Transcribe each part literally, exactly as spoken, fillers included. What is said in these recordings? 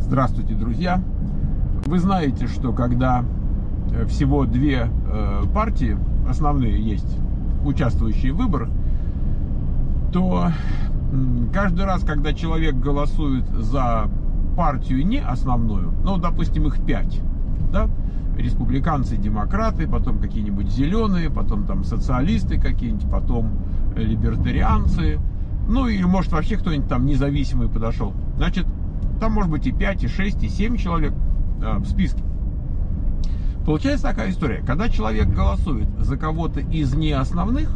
Здравствуйте, друзья! Вы знаете, что когда всего две партии основные есть, участвующие в выборах, то каждый раз, когда человек голосует за партию не основную, ну, допустим, их пять, да, республиканцы, демократы, потом какие-нибудь зеленые, потом там социалисты какие-нибудь, потом либертарианцы, ну, или может вообще кто-нибудь там независимый подошел, значит, там может быть и пять, и шесть, и семь человек э, в списке. Получается такая история. Когда человек голосует за кого-то из неосновных,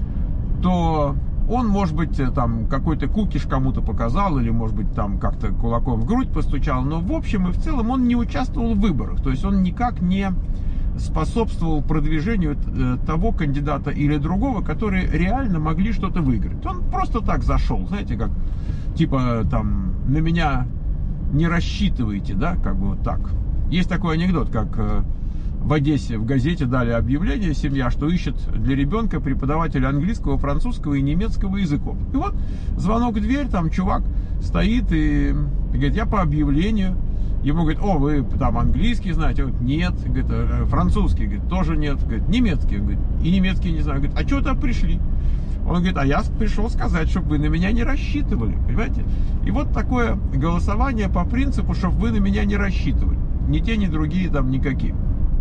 то он, может быть, там какой-то кукиш кому-то показал, или, может быть, там как-то кулаком в грудь постучал, но в общем и в целом он не участвовал в выборах. То есть он никак не способствовал продвижению того кандидата или другого, которые реально могли что-то выиграть. Он просто так зашел, знаете, как, типа, там, на меня не рассчитывайте, да, как бы вот так. Есть такой анекдот, как в Одессе в газете дали объявление семья, что ищет для ребенка преподавателя английского, французского и немецкого языков. И вот звонок в дверь, там чувак стоит и говорит, я по объявлению. Ему говорит, о, вы там английский знаете? Он говорит, нет. Говорит, французский? Говорит, тоже нет. Говорит, немецкий? Говорит, и немецкий не знаю. Говорит, а что-то пришли? Он говорит, а я пришел сказать, чтобы вы на меня не рассчитывали, понимаете? И вот такое голосование по принципу, чтобы вы на меня не рассчитывали. Ни те, ни другие там никакие.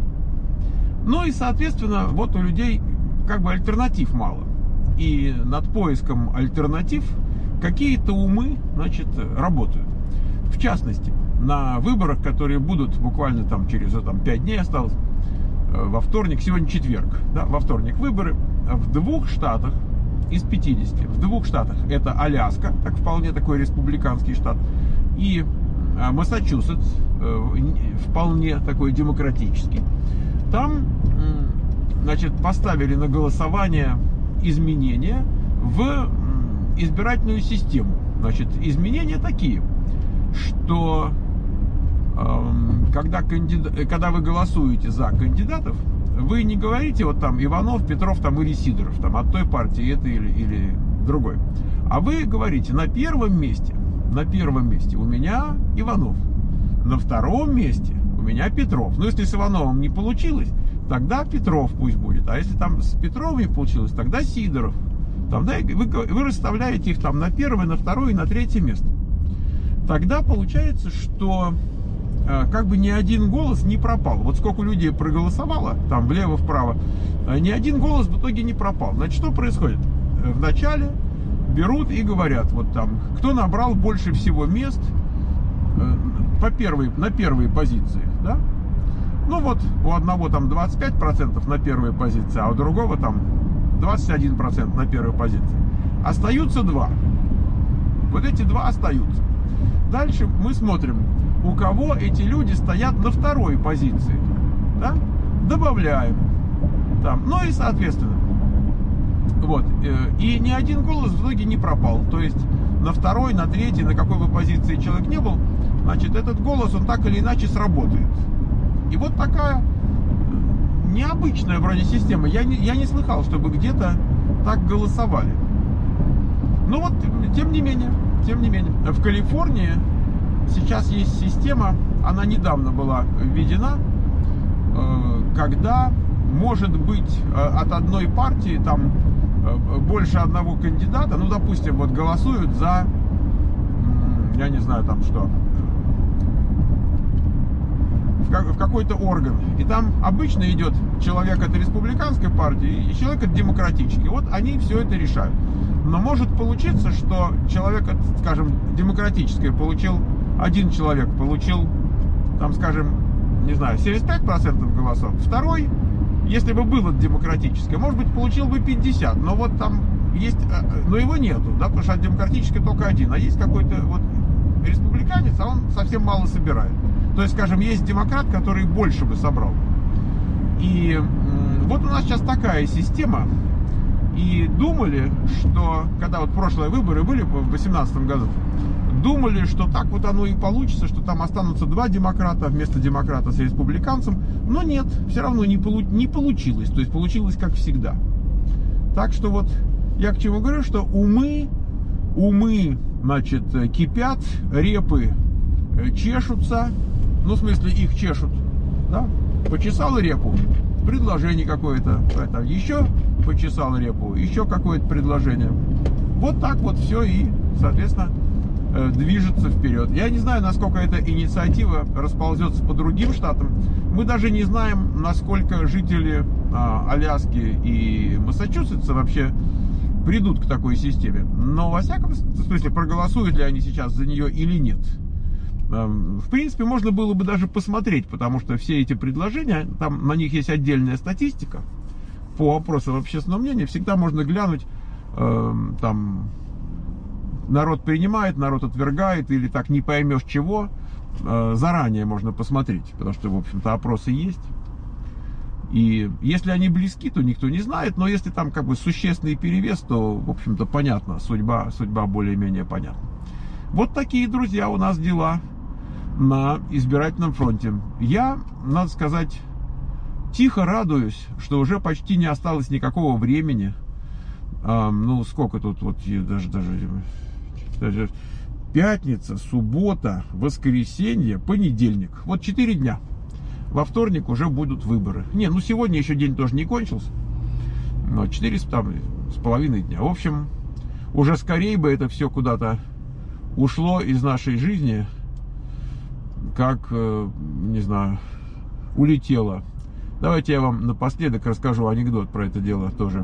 Ну и, соответственно, вот у людей как бы альтернатив мало. И над поиском альтернатив какие-то умы, значит, работают. В частности, на выборах, которые будут буквально там через там, пять дней осталось, во вторник, сегодня четверг, да, во вторник выборы, в двух штатах из пятидесяти, в двух штатах, это Аляска, так вполне такой республиканский штат, и Массачусетс, вполне такой демократический. Там, значит, поставили на голосование изменения в избирательную систему. Значит, изменения такие, что когда, кандидат, когда вы голосуете за кандидатов, вы не говорите вот там Иванов, Петров там, или Сидоров, там, от той партии, это или, или другой. А вы говорите, на первом месте, на первом месте у меня Иванов, на втором месте у меня Петров. Ну, если с Ивановым не получилось, тогда Петров пусть будет. А если там с Петровым не получилось, тогда Сидоров. Тогда вы, вы расставляете их там на первое, на второе и на третье место. Тогда получается, что э, как бы ни один голос не пропал. Вот сколько людей проголосовало, там влево-вправо, э, ни один голос в итоге не пропал. Значит, что происходит? Вначале берут и говорят, вот там, кто набрал больше всего мест э, по первой, на первой позиции, да? Ну вот, у одного там двадцать пять процентов на первой позиции, а у другого там двадцать один процент на первой позиции. Остаются два. Вот эти два остаются. Дальше мы смотрим, у кого эти люди стоят на второй позиции, да? Добавляем там, ну и соответственно, вот, и ни один голос в итоге не пропал, то есть на второй, на третьей, на какой бы позиции человек не был, значит, этот голос, он так или иначе сработает. И вот такая необычная вроде система, я не, я не слыхал, чтобы где-то так голосовали. Ну вот, тем не менее, тем не менее, в Калифорнии сейчас есть система, она недавно была введена, когда может быть от одной партии там больше одного кандидата, ну, допустим, вот голосуют за, я не знаю, там что, в какой-то орган, и там обычно идет человек от республиканской партии и человек от демократической, вот они все это решают. Но может получиться, что человек от, скажем, демократической получил, один человек получил, там, скажем, не знаю, семьдесят пять процентов голосов, второй, если бы было демократическое, может быть, получил бы пятьдесят, но вот там есть, но его нету, да, потому что от демократической только один, а есть какой-то вот республиканец, а он совсем мало собирает. То есть, скажем, есть демократ, который больше бы собрал. И вот у нас сейчас такая система. И думали, что, когда вот прошлые выборы были в две тысячи восемнадцатом году, думали, что так вот оно и получится, что там останутся два демократа вместо демократа с республиканцем. Но нет, все равно не, полу не получилось. То есть получилось как всегда. Так что вот я к чему говорю, что умы, умы, значит, кипят, репы чешутся, ну, в смысле, их чешут, да, почесал репу, предложение какое-то, еще почесал репу, еще какое-то предложение. Вот так вот все и, соответственно, движется вперед. Я не знаю, насколько эта инициатива расползется по другим штатам. Мы даже не знаем, насколько жители а, Аляски и Массачусетса вообще придут к такой системе. Но, во всяком смысле, проголосуют ли они сейчас за нее или нет. В принципе, можно было бы даже посмотреть, потому что все эти предложения, там на них есть отдельная статистика по опросам общественного мнения. Всегда можно глянуть, э, там, народ принимает, народ отвергает, или так не поймешь чего, э, заранее можно посмотреть, потому что, в общем-то, опросы есть. И если они близки, то никто не знает, но если там как бы существенный перевес, то, в общем-то, понятно, судьба, судьба более-менее понятна. Вот такие, друзья, у нас дела на избирательном фронте. Я, надо сказать, тихо радуюсь, что уже почти не осталось никакого времени. А, ну, сколько тут, вот, даже, даже, даже пятница, суббота, воскресенье, понедельник. Вот четыре дня. Во вторник уже будут выборы. Не, ну сегодня еще день тоже не кончился. Но четыре там, с половиной дня. В общем, уже скорее бы это все куда-то ушло из нашей жизни, как, не знаю, улетело. Давайте я вам напоследок расскажу анекдот про это дело тоже.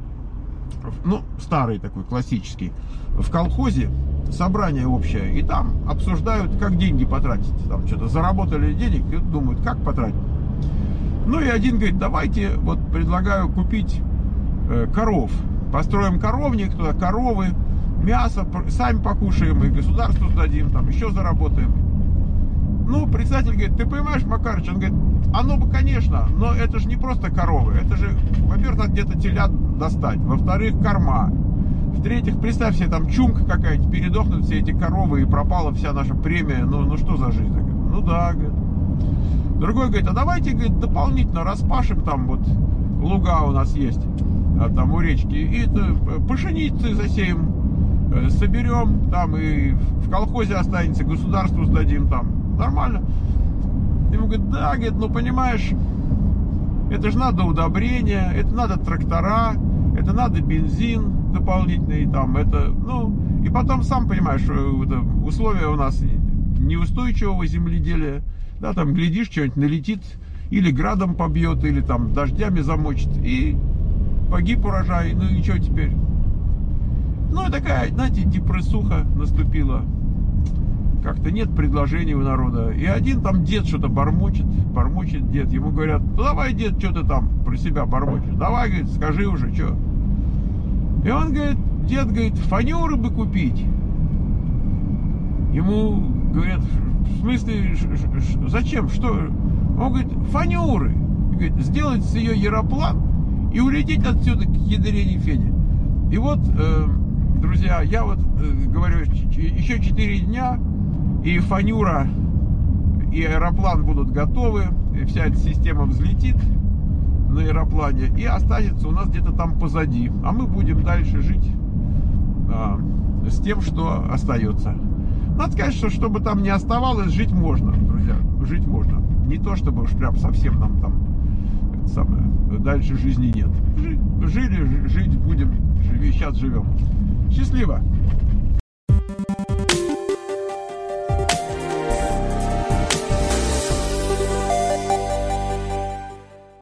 Ну, старый такой, классический. В колхозе собрание общее, и там обсуждают, как деньги потратить. Там что-то заработали денег и думают, как потратить. Ну и один говорит, давайте, вот предлагаю купить э, коров. Построим коровник, туда коровы, мясо, сами покушаем и государству сдадим, там еще заработаем. Ну, председатель говорит, ты понимаешь, Макарыч, он говорит, оно бы, конечно, но это же не просто коровы, это же, во-первых, надо где-то телят достать, во-вторых, корма, в-третьих, представь себе, там чумка какая-нибудь, передохнут все эти коровы и пропала вся наша премия, ну, ну что за жизнь? Говорит, ну да, говорит. Другой говорит, а давайте, говорит, дополнительно распашем, там вот луга у нас есть, а там у речки, и это, пшеницы засеем, соберем, там и в колхозе останется, государству сдадим, там. Нормально. Ему говорит, да, говорит, ну понимаешь, это же надо удобрения, это надо трактора, это надо бензин дополнительный, там, это, ну, и потом, сам понимаешь, это условия у нас неустойчивого земледелия, да, там, глядишь, что-нибудь налетит, или градом побьет, или там дождями замочит, и погиб урожай, ну и что теперь? Ну и такая, знаете, депрессуха наступила. Как-то нет предложений у народа. И один там дед что-то бормочет, бормочет дед. Ему говорят, ну давай, дед, что ты там про себя бормочешь? Давай, говорит, скажи уже, что. И он говорит, дед, говорит, фанеры бы купить. Ему говорят, в смысле, зачем, что? Он говорит, фанеры. Говорит, сделать с ее яроплан и улететь отсюда к ядрене фене. И вот, э, друзья, я вот э, говорю, еще четыре дня, и фанюра, и аэроплан будут готовы, и вся эта система взлетит на аэроплане и останется у нас где-то там позади. А мы будем дальше жить а, с тем, что остается. Надо сказать, что чтобы там не оставалось, жить можно, друзья, жить можно. Не то, чтобы уж прям совсем нам там это самое, дальше жизни нет. Жили, жить будем, живи, сейчас живем. Счастливо!